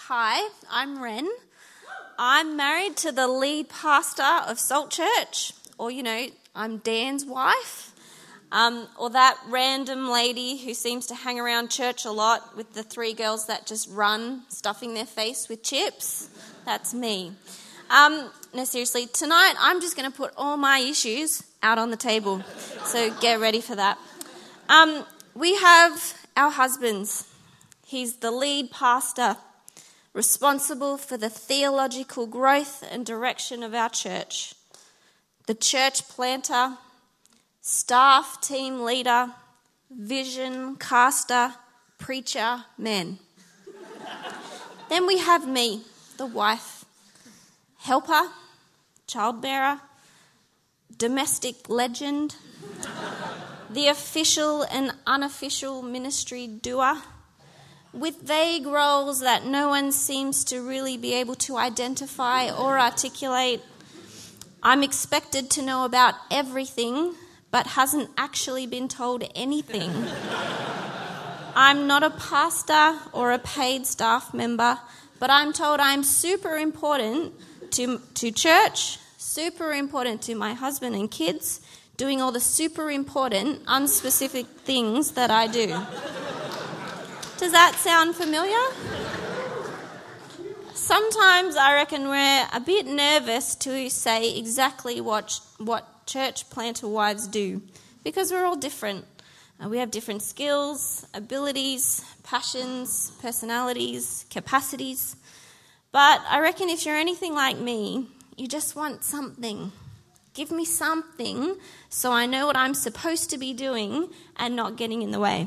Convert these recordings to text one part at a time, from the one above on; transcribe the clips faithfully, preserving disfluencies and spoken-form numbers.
Hi, I'm Ren. I'm married to the lead pastor of Salt Church, or, you know, I'm Dan's wife, um, or that random lady who seems to hang around church a lot with the three girls that just run, stuffing their face with chips. That's me. Um, no, seriously, tonight I'm just going to put all my issues out on the table, so get ready for that. Um, we have our husbands. He's the lead pastor, responsible for the theological growth and direction of our church, the church planter, staff team leader, vision caster, preacher, man. Then we have me, the wife, helper, childbearer, domestic legend, the official and unofficial ministry doer, with vague roles that no one seems to really be able to identify or articulate. I'm expected to know about everything, but hasn't actually been told anything. I'm not a pastor or a paid staff member, but I'm told I'm super important to, to church, super important to my husband and kids, doing all the super important, unspecific things that I do. Does that sound familiar? Sometimes I reckon we're a bit nervous to say exactly what what church planter wives do, because we're all different. Uh, we have different skills, abilities, passions, personalities, capacities. But I reckon if you're anything like me, you just want something. Give me something so I know what I'm supposed to be doing and not getting in the way.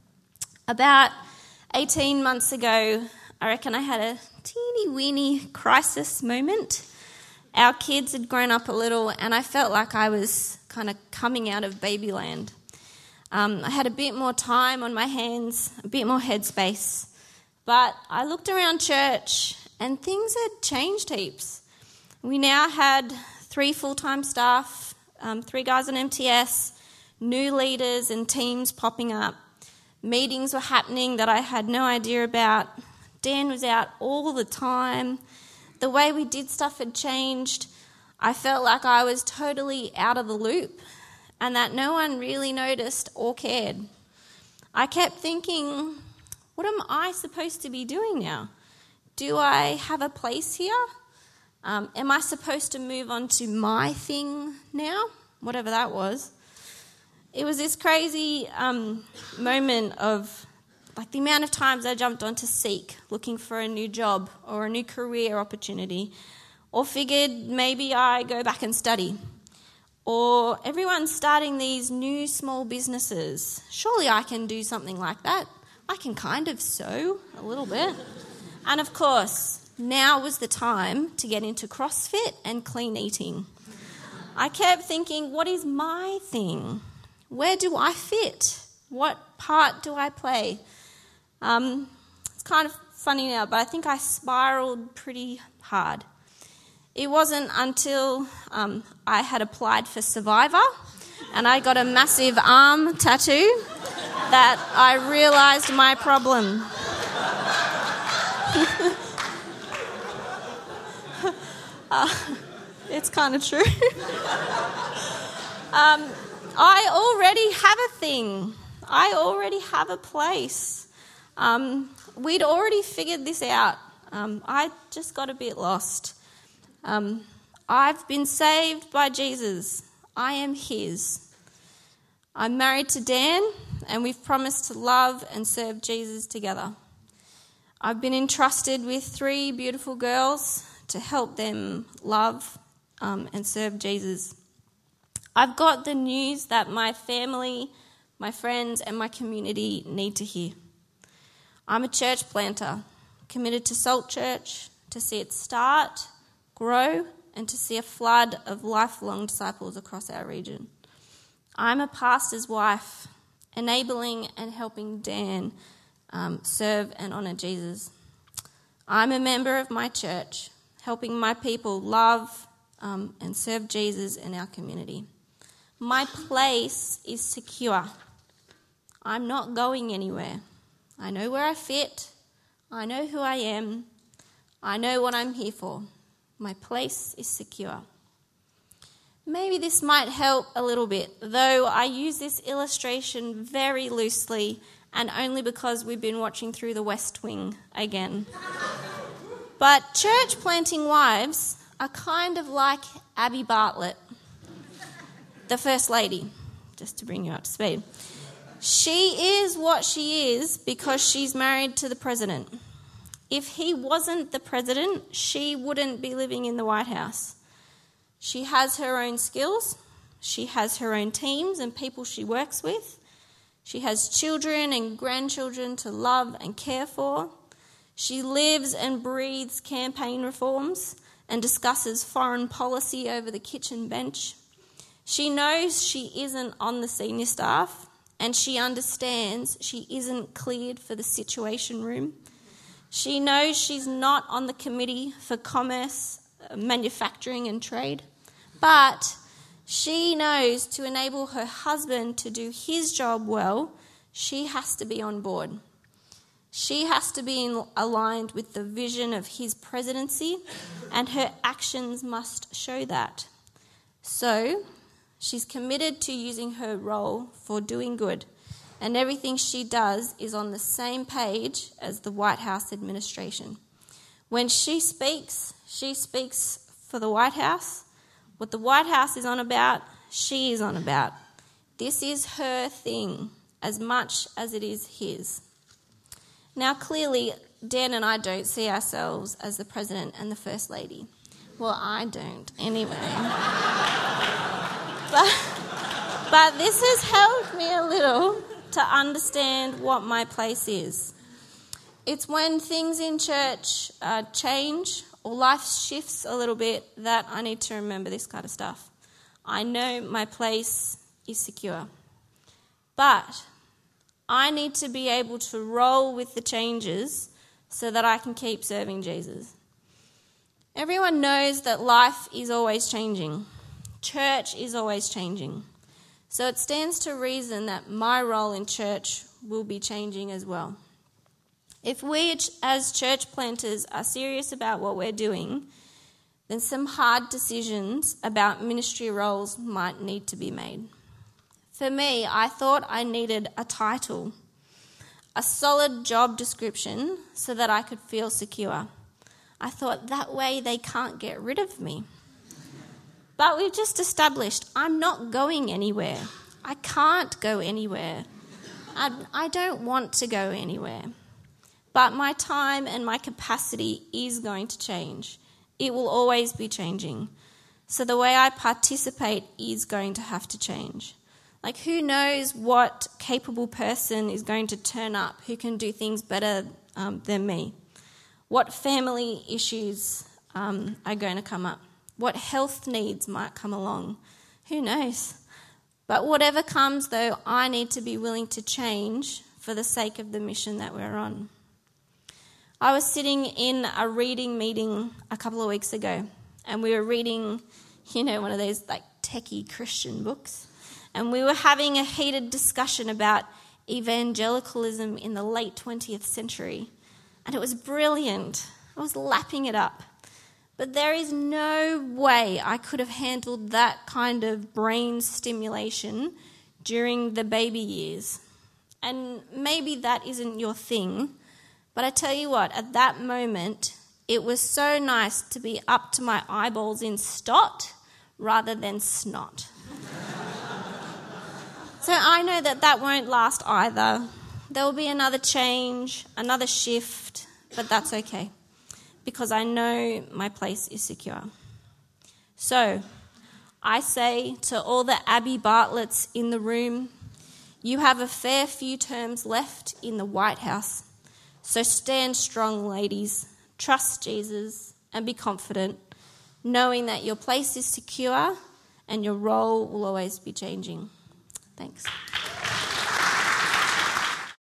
About eighteen months ago, I reckon I had a teeny weeny crisis moment. Our kids had grown up a little and I felt like I was kind of coming out of babyland. Um, I had a bit more time on my hands, a bit more headspace. But I looked around church and things had changed heaps. We now had three full-time staff, um, three guys on M T S, new leaders and teams popping up. Meetings were happening that I had no idea about. Dan was out all the time. The way we did stuff had changed. I felt like I was totally out of the loop and that no one really noticed or cared. I kept thinking, what am I supposed to be doing now? Do I have a place here? Um, am I supposed to move on to my thing now? Whatever that was. It was this crazy um, moment of, like, the amount of times I jumped onto Seek looking for a new job or a new career opportunity, or figured maybe I go back and study. Or everyone's starting these new small businesses. Surely I can do something like that. I can kind of sew a little bit. And of course, now was the time to get into CrossFit and clean eating. I kept thinking, what is my thing? Where do I fit? What part do I play? Um, it's kind of funny now, but I think I spiraled pretty hard. It wasn't until um, I had applied for Survivor and I got a massive arm tattoo that I realised my problem. uh, it's kind of true. um, I already have a thing. I already have a place. Um, we'd already figured this out. Um, I just got a bit lost. Um, I've been saved by Jesus. I am his. I'm married to Dan, and we've promised to love and serve Jesus together. I've been entrusted with three beautiful girls to help them love um, and serve Jesus. I've got the news that my family, my friends, and my community need to hear. I'm a church planter, committed to Salt Church, to see it start, grow, and to see a flood of lifelong disciples across our region. I'm a pastor's wife, enabling and helping Dan um, serve and honour Jesus. I'm a member of my church, helping my people love um, and serve Jesus in our community. My place is secure. I'm not going anywhere. I know where I fit. I know who I am, I know what I'm here for. My place is secure. Maybe this might help a little bit, though I use this illustration very loosely and only because we've been watching through the West Wing again. But church planting wives are kind of like Abby Bartlett, the First Lady, just to bring you up to speed. She is what she is because she's married to the president. If he wasn't the president, she wouldn't be living in the White House. She has her own skills. She has her own teams and people she works with. She has children and grandchildren to love and care for. She lives and breathes campaign reforms and discusses foreign policy over the kitchen bench. She knows she isn't on the senior staff, and she understands she isn't cleared for the Situation Room. She knows she's not on the Committee for Commerce, Manufacturing and Trade, but she knows to enable her husband to do his job well, she has to be on board. She has to be in, aligned with the vision of his presidency, and her actions must show that. So, she's committed to using her role for doing good, and everything she does is on the same page as the White House administration. When she speaks, she speaks for the White House. What the White House is on about, she is on about. This is her thing as much as it is his. Now, clearly, Dan and I don't see ourselves as the President and the First Lady. Well, I don't, anyway. but, but this has helped me a little to understand what my place is. It's when things in church uh, change or life shifts a little bit that I need to remember this kind of stuff. I know my place is secure. But I need to be able to roll with the changes so that I can keep serving Jesus. Everyone knows that life is always changing. Church is always changing. So it stands to reason that my role in church will be changing as well. If we as church planters are serious about what we're doing, then some hard decisions about ministry roles might need to be made. For me, I thought I needed a title, a solid job description so that I could feel secure. I thought that way they can't get rid of me. But we've just established I'm not going anywhere. I can't go anywhere. I, I don't want to go anywhere. But my time and my capacity is going to change. It will always be changing. So the way I participate is going to have to change. Like, who knows what capable person is going to turn up who can do things better um, than me? What family issues um, are going to come up? What health needs might come along? Who knows? But whatever comes, though, I need to be willing to change for the sake of the mission that we're on. I was sitting in a reading meeting a couple of weeks ago, and we were reading, you know, one of those like techie Christian books. And we were having a heated discussion about evangelicalism in the late twentieth century. And it was brilliant. I was lapping it up. But there is no way I could have handled that kind of brain stimulation during the baby years. And maybe that isn't your thing. But I tell you what, at that moment, it was so nice to be up to my eyeballs in stot rather than snot. So I know that that won't last either. There will be another change, another shift, but that's okay because I know my place is secure. So I say to all the Abby Bartletts in the room, you have a fair few terms left in the White House. So stand strong, ladies. Trust Jesus and be confident, knowing that your place is secure and your role will always be changing. Thanks.